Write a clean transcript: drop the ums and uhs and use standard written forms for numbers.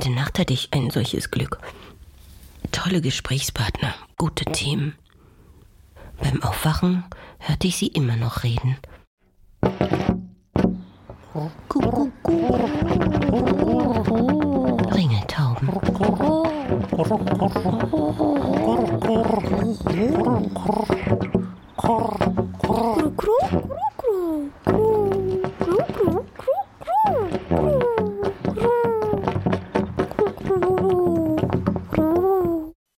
Heute Nacht hatte ich ein solches Glück. Tolle Gesprächspartner, gute Themen. Beim Aufwachen hörte ich sie immer noch reden. Ringeltauben.